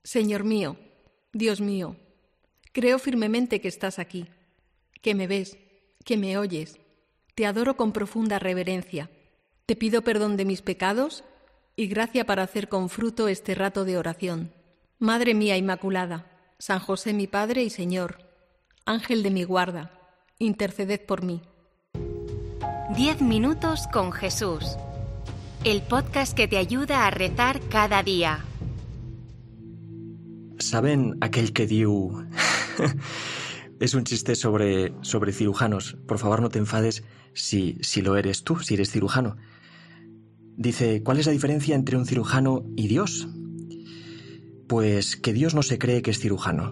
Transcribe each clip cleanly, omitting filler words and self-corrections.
Señor mío, Dios mío, creo firmemente que estás aquí, que me ves, que me oyes. Te adoro con profunda reverencia. Te pido perdón de mis pecados y gracia para hacer con fruto este rato de oración. Madre mía Inmaculada, San José mi Padre y Señor, Ángel de mi guarda, interceded por mí. 10 minutos con Jesús. El podcast que te ayuda a rezar cada día. ¿Saben aquel que diu? Es un chiste sobre cirujanos. Por favor, no te enfades si lo eres tú, si eres cirujano. Dice, ¿cuál es la diferencia entre un cirujano y Dios? Pues que Dios no se cree que es cirujano.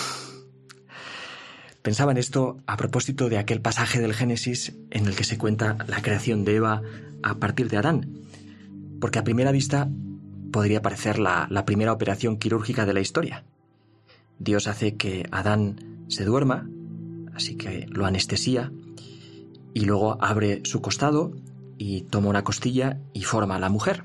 Pensaba en esto a propósito de aquel pasaje del Génesis en el que se cuenta la creación de Eva a partir de Adán. Porque a primera vista podría parecer la primera operación quirúrgica de la historia. Dios hace que Adán se duerma, así que lo anestesía, y luego abre su costado y toma una costilla y forma a la mujer.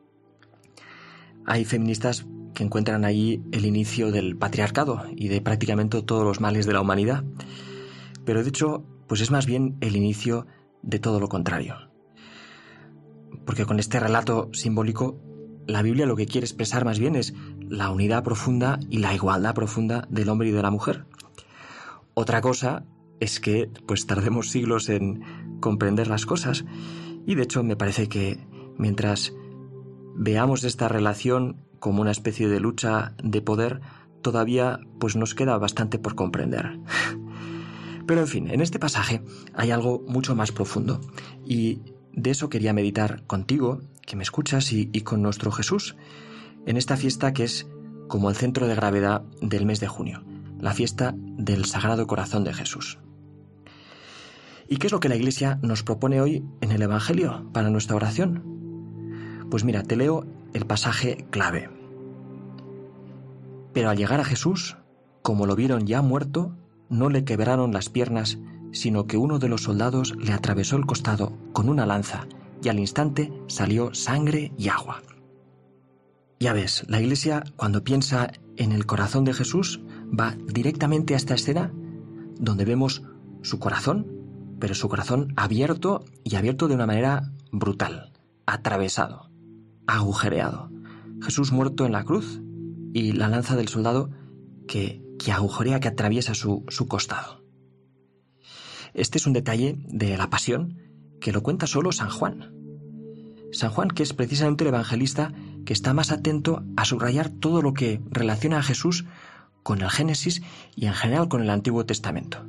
Hay feministas que encuentran ahí el inicio del patriarcado y de prácticamente todos los males de la humanidad. Pero de hecho, pues es más bien el inicio de todo lo contrario. Porque con este relato simbólico, la Biblia lo que quiere expresar más bien es la unidad profunda y la igualdad profunda del hombre y de la mujer. Otra cosa es que pues tardemos siglos en comprender las cosas. Y de hecho me parece que mientras veamos esta relación como una especie de lucha de poder, todavía pues nos queda bastante por comprender. Pero en fin, en este pasaje hay algo mucho más profundo y de eso quería meditar contigo, que me escuchas, y con nuestro Jesús, en esta fiesta que es como el centro de gravedad del mes de junio, la fiesta del Sagrado Corazón de Jesús. ¿Y qué es lo que la Iglesia nos propone hoy en el Evangelio para nuestra oración? Pues mira, te leo el pasaje clave. Pero al llegar a Jesús, como lo vieron ya muerto, no le quebraron las piernas, sino que uno de los soldados le atravesó el costado con una lanza y al instante salió sangre y agua. Ya ves, la Iglesia cuando piensa en el corazón de Jesús va directamente a esta escena donde vemos su corazón, pero su corazón abierto y abierto de una manera brutal, atravesado, agujereado. Jesús muerto en la cruz y la lanza del soldado que agujerea, que atraviesa su costado. Este es un detalle de la pasión que lo cuenta solo San Juan. San Juan, que es precisamente el evangelista que está más atento a subrayar todo lo que relaciona a Jesús con el Génesis y en general con el Antiguo Testamento.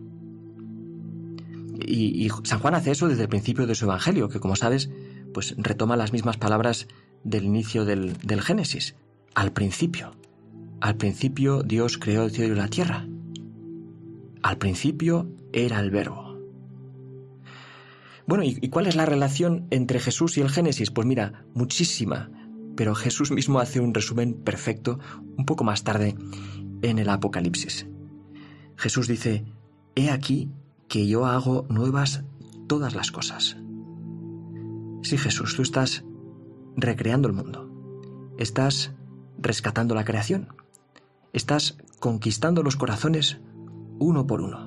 Y San Juan hace eso desde el principio de su evangelio, que como sabes, pues retoma las mismas palabras del inicio del Génesis. Al principio Dios creó el cielo y la tierra. Al principio era el Verbo. Bueno, ¿y cuál es la relación entre Jesús y el Génesis? Pues mira, muchísima, pero Jesús mismo hace un resumen perfecto un poco más tarde en el Apocalipsis. Jesús dice, «He aquí que yo hago nuevas todas las cosas». Sí, Jesús, tú estás recreando el mundo, estás rescatando la creación, estás conquistando los corazones uno por uno.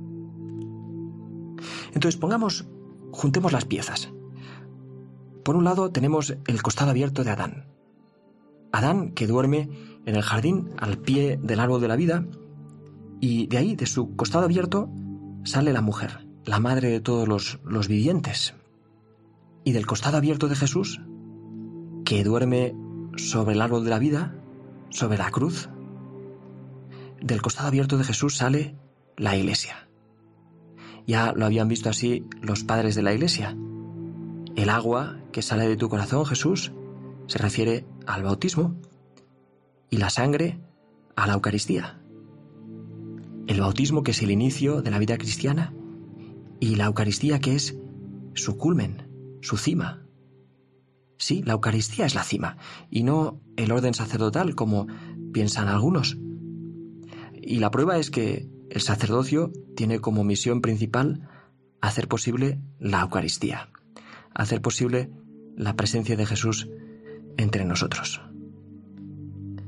Entonces juntemos las piezas. Por un lado tenemos el costado abierto de Adán. Adán que duerme en el jardín al pie del árbol de la vida y de ahí, de su costado abierto, sale la mujer, la madre de todos los vivientes. Y del costado abierto de Jesús, que duerme sobre el árbol de la vida, sobre la cruz, del costado abierto de Jesús sale la Iglesia. Ya lo habían visto así los padres de la Iglesia. El agua que sale de tu corazón, Jesús, se refiere al bautismo y la sangre a la Eucaristía. El bautismo que es el inicio de la vida cristiana y la Eucaristía que es su culmen, su cima. Sí, la Eucaristía es la cima y no el orden sacerdotal como piensan algunos. Y la prueba es que el sacerdocio tiene como misión principal hacer posible la Eucaristía, hacer posible la presencia de Jesús entre nosotros.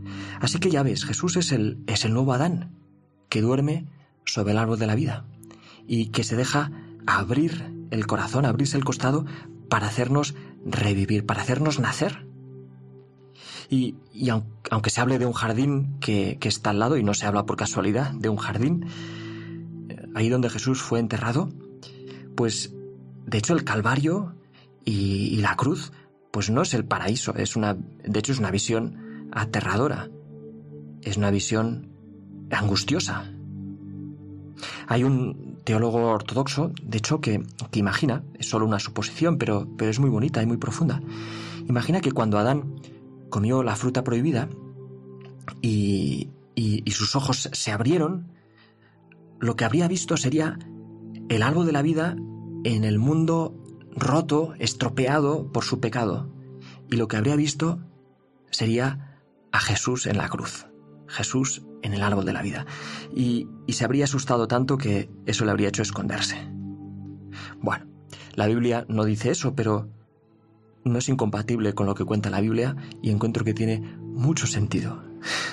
Así que ya ves, Jesús es el nuevo Adán, que duerme sobre el árbol de la vida y que se deja abrir el corazón, abrirse el costado para hacernos revivir, para hacernos nacer. Y aunque se hable de un jardín que está al lado, y no se habla por casualidad de un jardín, ahí donde Jesús fue enterrado, pues de hecho el Calvario y la cruz pues no es el paraíso, de hecho es una visión aterradora, es una visión angustiosa. Hay un teólogo ortodoxo, de hecho, que imagina, es solo una suposición, pero es muy bonita y muy profunda. Imagina que cuando Adán comió la fruta prohibida y sus ojos se abrieron, lo que habría visto sería el árbol de la vida en el mundo roto, estropeado por su pecado. Y lo que habría visto sería a Jesús en la cruz, Jesús en el árbol de la vida. Y se habría asustado tanto que eso le habría hecho esconderse. Bueno, la Biblia no dice eso, pero no es incompatible con lo que cuenta la Biblia y encuentro que tiene mucho sentido.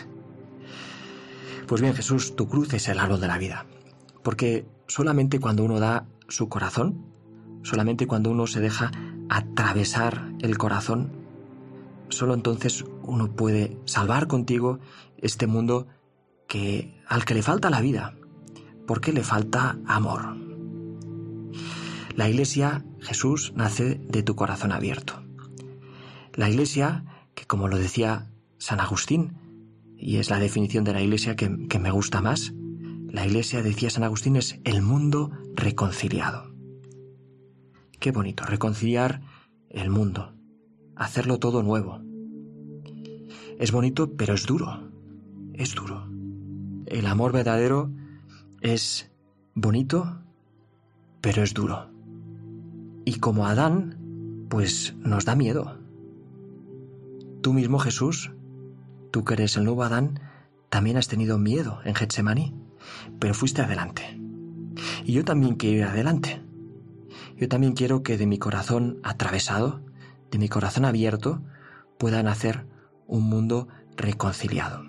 Pues bien, Jesús, tu cruz es el árbol de la vida. Porque solamente cuando uno da su corazón, solamente cuando uno se deja atravesar el corazón, solo entonces uno puede salvar contigo este mundo al que le falta la vida, porque le falta amor. La Iglesia, Jesús, nace de tu corazón abierto. La Iglesia, que como lo decía San Agustín, y es la definición de la Iglesia que me gusta más, la Iglesia, decía San Agustín, es el mundo reconciliado. Qué bonito, reconciliar el mundo, hacerlo todo nuevo. Es bonito, pero es duro, es duro. El amor verdadero es bonito, pero es duro. Y como Adán, pues nos da miedo. Tú mismo, Jesús, tú que eres el nuevo Adán, también has tenido miedo en Getsemaní, pero fuiste adelante. Y yo también quiero ir adelante. Yo también quiero que de mi corazón atravesado, de mi corazón abierto, pueda nacer un mundo reconciliado.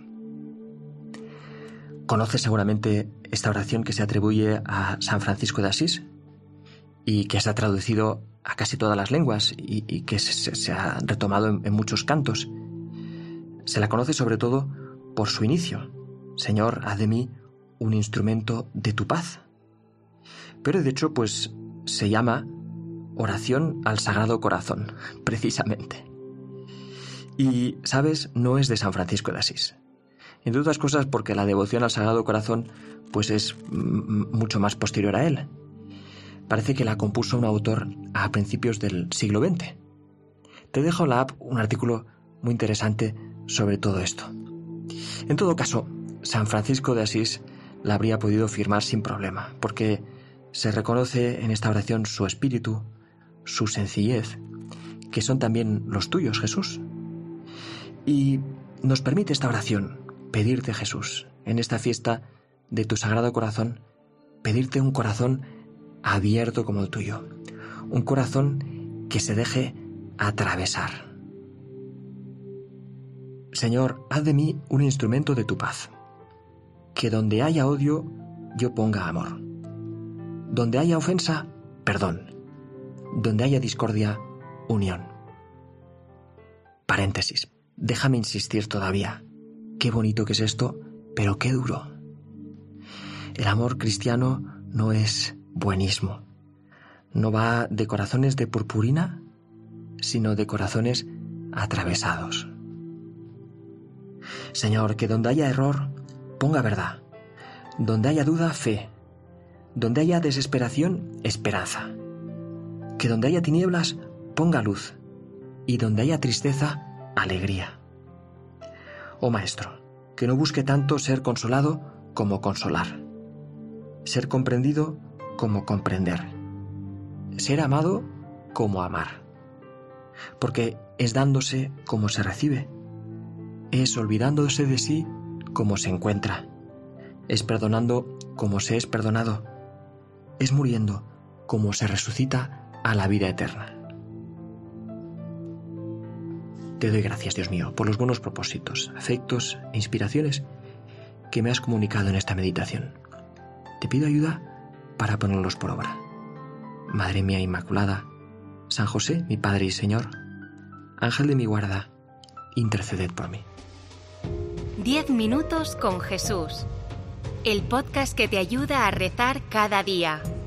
Conoces seguramente esta oración que se atribuye a San Francisco de Asís y que se ha traducido a casi todas las lenguas y que se ha retomado en muchos cantos. Se la conoce sobre todo por su inicio: Señor, haz de mí un instrumento de tu paz. Pero de hecho, pues se llama oración al Sagrado Corazón, precisamente. Y, ¿sabes? No es de San Francisco de Asís. Entre otras cosas porque la devoción al Sagrado Corazón pues es mucho más posterior a él. Parece que la compuso un autor a principios del siglo XX. Te dejo en la app un artículo muy interesante sobre todo esto. En todo caso, San Francisco de Asís la habría podido firmar sin problema, porque se reconoce en esta oración su espíritu, su sencillez, que son también los tuyos, Jesús. Y nos permite esta oración pedirte, Jesús, en esta fiesta de tu Sagrado Corazón, pedirte un corazón abierto como el tuyo, un corazón que se deje atravesar. Señor, haz de mí un instrumento de tu paz, que donde haya odio, yo ponga amor. Donde haya ofensa, perdón. Donde haya discordia, unión. Paréntesis. Déjame insistir todavía. Qué bonito que es esto, pero qué duro. El amor cristiano no es buenismo. No va de corazones de purpurina, sino de corazones atravesados. Señor, que donde haya error, ponga verdad. Donde haya duda, fe. Donde haya desesperación, esperanza. Que donde haya tinieblas, ponga luz. Y donde haya tristeza, alegría. Oh Maestro, que no busque tanto ser consolado como consolar. Ser comprendido como comprender. Ser amado como amar. Porque es dándose como se recibe. Es olvidándose de sí como se encuentra. Es perdonando como se es perdonado. Es muriendo como se resucita a la vida eterna. Te doy gracias, Dios mío, por los buenos propósitos, afectos e inspiraciones que me has comunicado en esta meditación. Te pido ayuda para ponerlos por obra. Madre mía Inmaculada, San José, mi Padre y Señor, Ángel de mi guarda, interceded por mí. 10 minutos con Jesús. El podcast que te ayuda a rezar cada día.